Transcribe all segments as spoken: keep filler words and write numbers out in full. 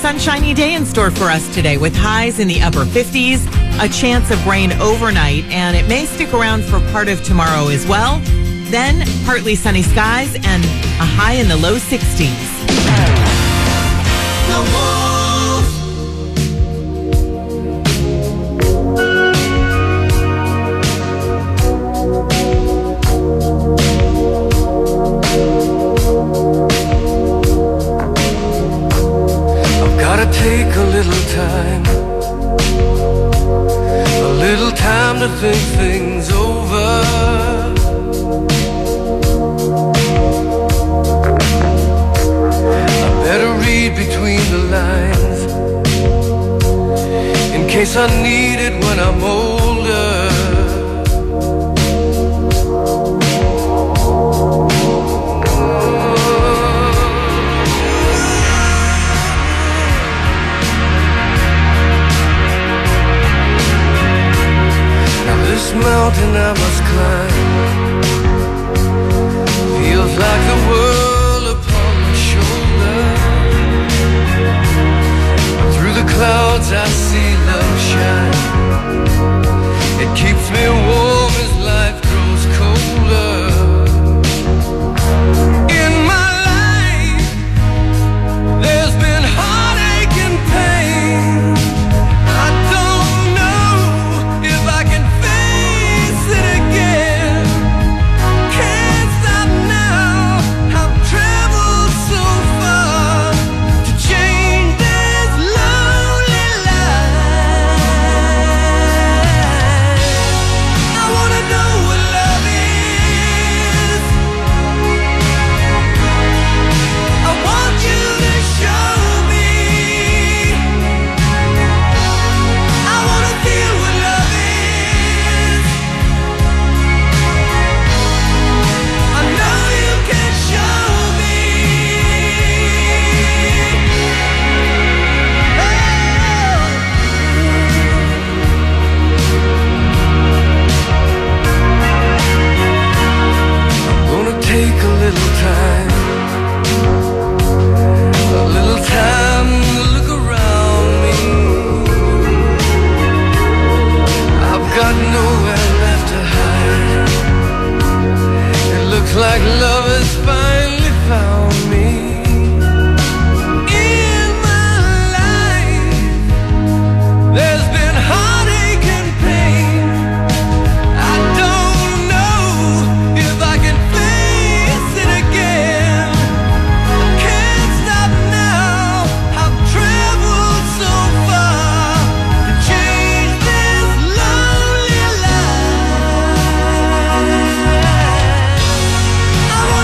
sunshiny day in store for us today with highs in the upper fifties, a chance of rain overnight, and it may stick around for part of tomorrow as well. Then partly sunny skies and a high in the low sixties. Take a little time, a little time to think things over. I better read between the lines in case I need it when I'm older. This mountain I must climb feels like the world upon my shoulder. Through the clouds I see love shine. It keeps me warm as life grows colder. In my life there's been heartache and pain. I don't know if I can it again. Can't stop now. I've traveled so far to change this lonely life. I wanna know what love is. I want you to show me. I wanna feel what love is. I know you can show me. I'm gonna take a little time, a little time to look around me. I've got nowhere left to hide. It looks like love has finally found me. In my life there's been heartache and pain. I don't know if I can face it again. Can't stop now. I've traveled so far to change this lonely life. I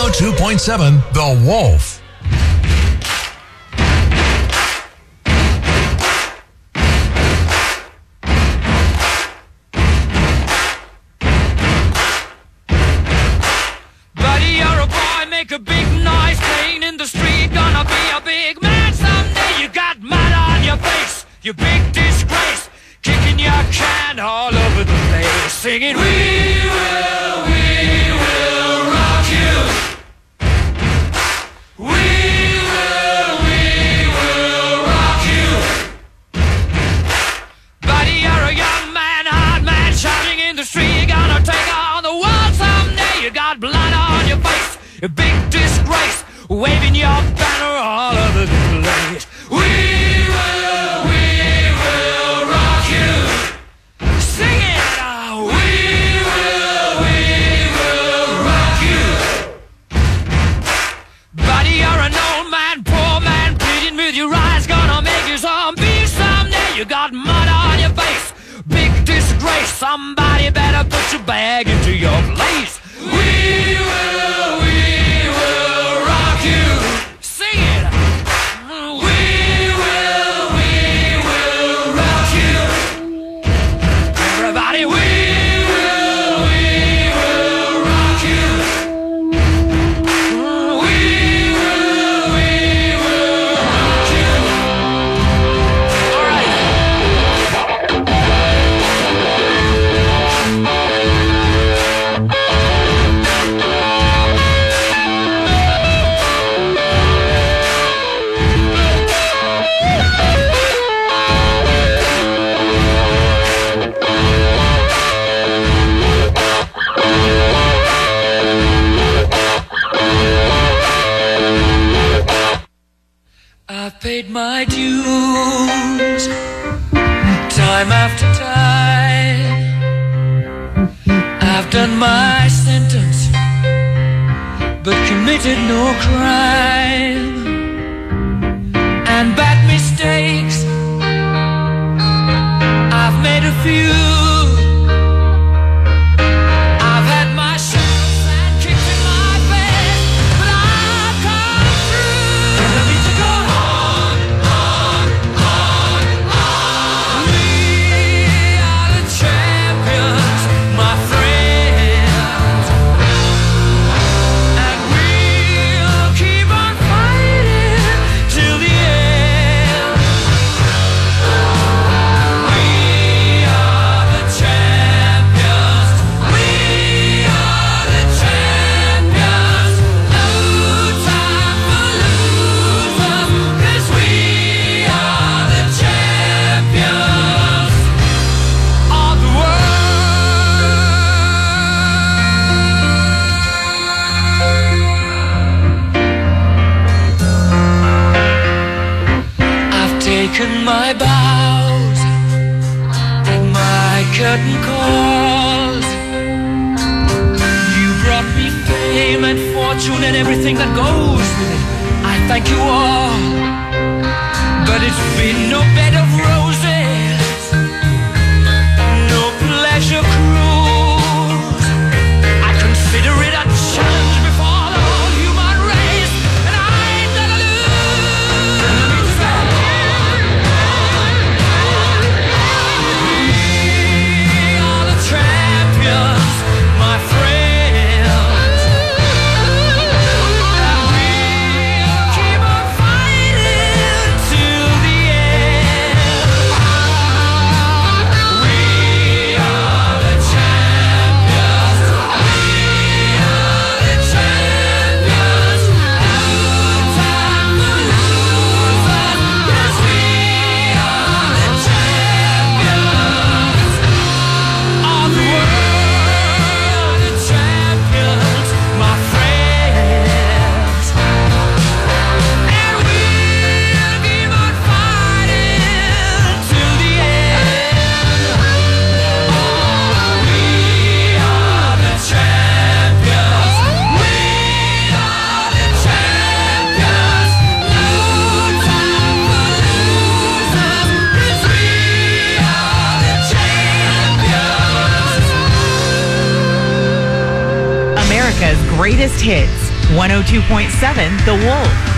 oh two point seven The Wolf. Buddy, you're a boy, make a big noise playing in the street. Gonna be a big man someday. You got mud on your face, you big disgrace. Kicking your can all over the place, singing, we will, we will rock you. We will, we will rock you. Buddy, you're a young man, hard man, shouting in the street. Gonna take on the world someday. You got blood on your face, a big disgrace, waving your banner all over the place. We will, we will rock you. Sing it, oh, we will, we will rock you. Buddy, you're an old man, poor man, pleading with your eyes. Gonna make you zombie someday. You got mud on your face, big disgrace. Somebody better put your bag into your place. We will, we will rock you. Sing it. We will, we will rock you. Everybody, we will, we will rock you. We will, we will rock you. All right. I've paid my dues time after time. I've done my sentence but committed no crime. And bad mistakes I've made a few. I've had my shots and kicks in my face, but I've come through. I need to go on, on, on, on. We are the champions, my friends, and we'll keep on fighting till the end. We are the champions. We are the champions. No time for losers, 'cause we are the champions of the world. I've taken my bows and my curtain calls. You brought me fame and fortune and everything that goes with it. I thank you all, but it's been no bed of roses, no pleasure cruise. I consider it a challenge before the whole human race, and I ain't gonna lose. We are the champions, my friends, and we'll keep on fighting till the end. We are the champions. We are the champions. No time for losers, 'cause we are the champions of the world. The champions, my friends, and we'll keep on fighting till the end. We are the champions. We are the champions. No time for losers, 'cause we are the champions. America's greatest hits. one oh two point seven The Wolf.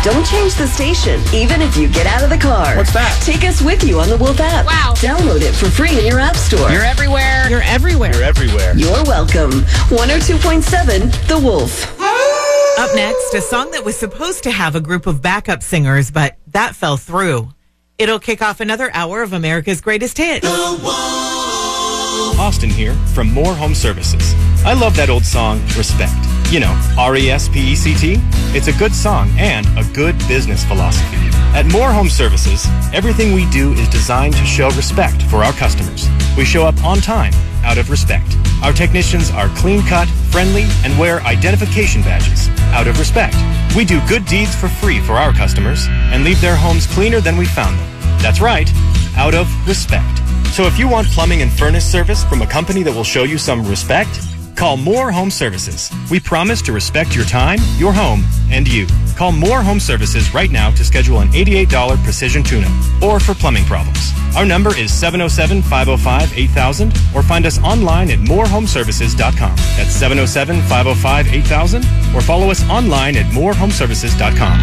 Don't change the station, even if you get out of the car. What's that? Take us with you on the Wolf app. Wow. Download it for free in your app store. You're everywhere. You're everywhere. You're everywhere. You're welcome. one oh two point seven The Wolf. Up next, a song that was supposed to have a group of backup singers, but that fell through. It'll kick off another hour of America's Greatest Hits. Austin here from More Home Services. I love that old song, Respect. You know, R E S P E C T. It's a good song and a good business philosophy. At More Home Services, everything we do is designed to show respect for our customers. We show up on time, out of respect. Our technicians are clean-cut, friendly, and wear identification badges, out of respect. We do good deeds for free for our customers and leave their homes cleaner than we found them. That's right, out of respect. So if you want plumbing and furnace service from a company that will show you some respect, call More Home Services. We promise to respect your time, your home, and you. Call More Home Services right now to schedule an eighty-eight dollars precision tune-up or for plumbing problems. Our number is seven oh seven, five oh five, eight thousand or find us online at more home services dot com. That's seven oh seven, five oh five, eight thousand or follow us online at more home services dot com.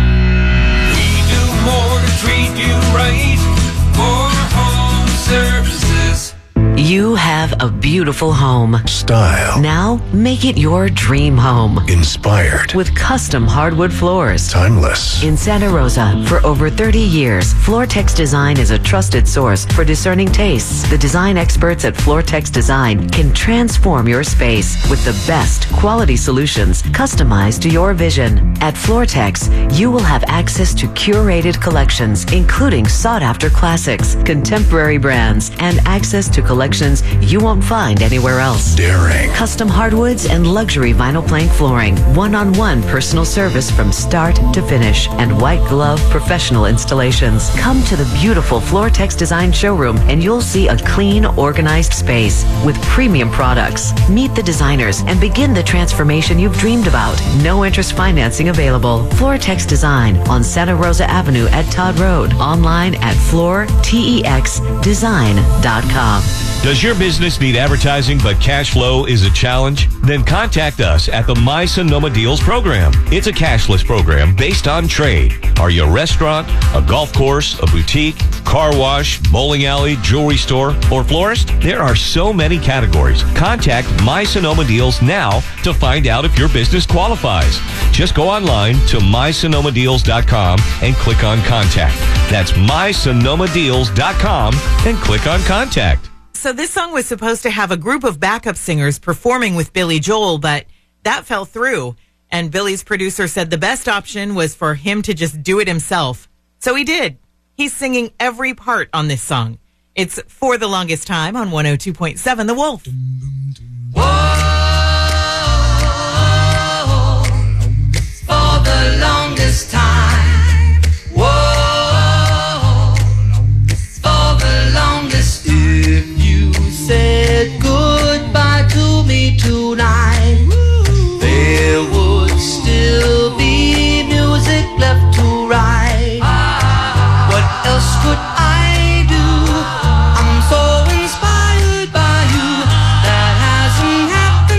We do more to treat you right. More Home Services. You have a beautiful home. Style. Now, make it your dream home. Inspired. With custom hardwood floors. Timeless. In Santa Rosa, for over thirty years, Floortex Design is a trusted source for discerning tastes. The design experts at Floortex Design can transform your space with the best quality solutions customized to your vision. At Floortex, you will have access to curated collections, including sought-after classics, contemporary brands, and access to collections you won't find anywhere else. Daring. Custom hardwoods and luxury vinyl plank flooring. One-on-one personal service from start to finish. And white glove professional installations. Come to the beautiful Floortex Design showroom and you'll see a clean, organized space with premium products. Meet the designers and begin the transformation you've dreamed about. No interest financing available. Floortex Design on Santa Rosa Avenue at Todd Road. Online at floor tex design dot com. Does your business need advertising but cash flow is a challenge? Then contact us at the My Sonoma Deals program. It's a cashless program based on trade. Are you a restaurant, a golf course, a boutique, car wash, bowling alley, jewelry store, or florist? There are so many categories. Contact My Sonoma Deals now to find out if your business qualifies. Just go online to my sonoma deals dot com and click on contact. That's my sonoma deals dot com and click on contact. So this song was supposed to have a group of backup singers performing with Billy Joel, but that fell through. And Billy's producer said the best option was for him to just do it himself. So he did. He's singing every part on this song. It's For the Longest Time on one oh two point seven The Wolf. Whoa, for the longest time. Whoa, for the longest time. If you said goodbye to me tonight, there would still be music left to write. What else could I do? I'm so inspired by you. That hasn't happened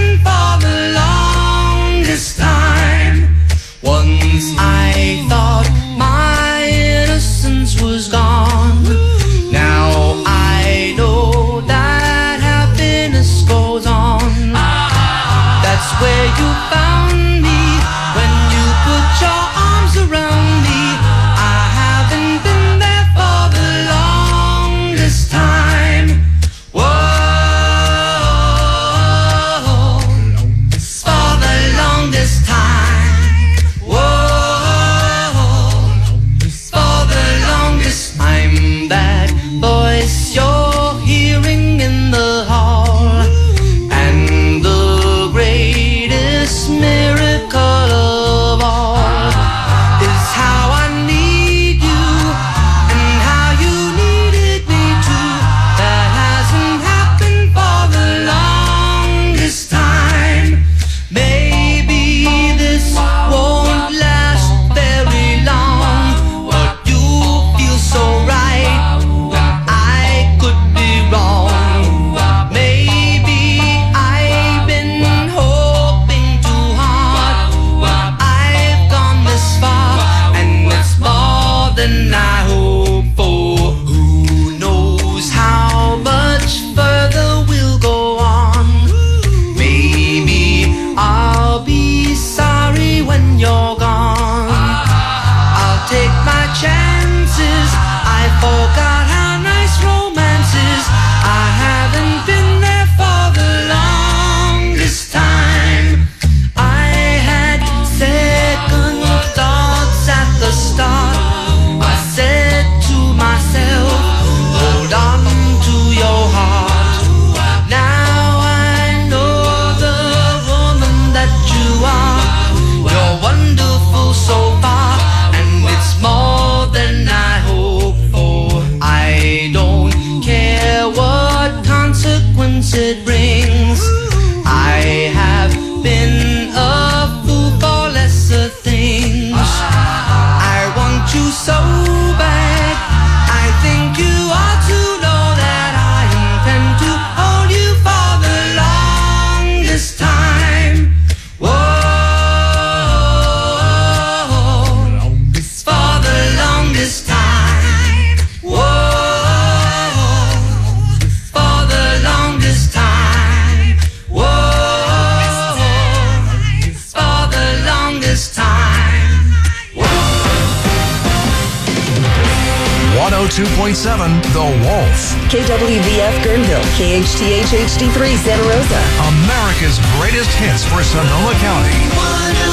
two point seven The Wolf. K W V F Guerneville, K H T H H D three Santa Rosa. America's greatest hits for Sonoma County.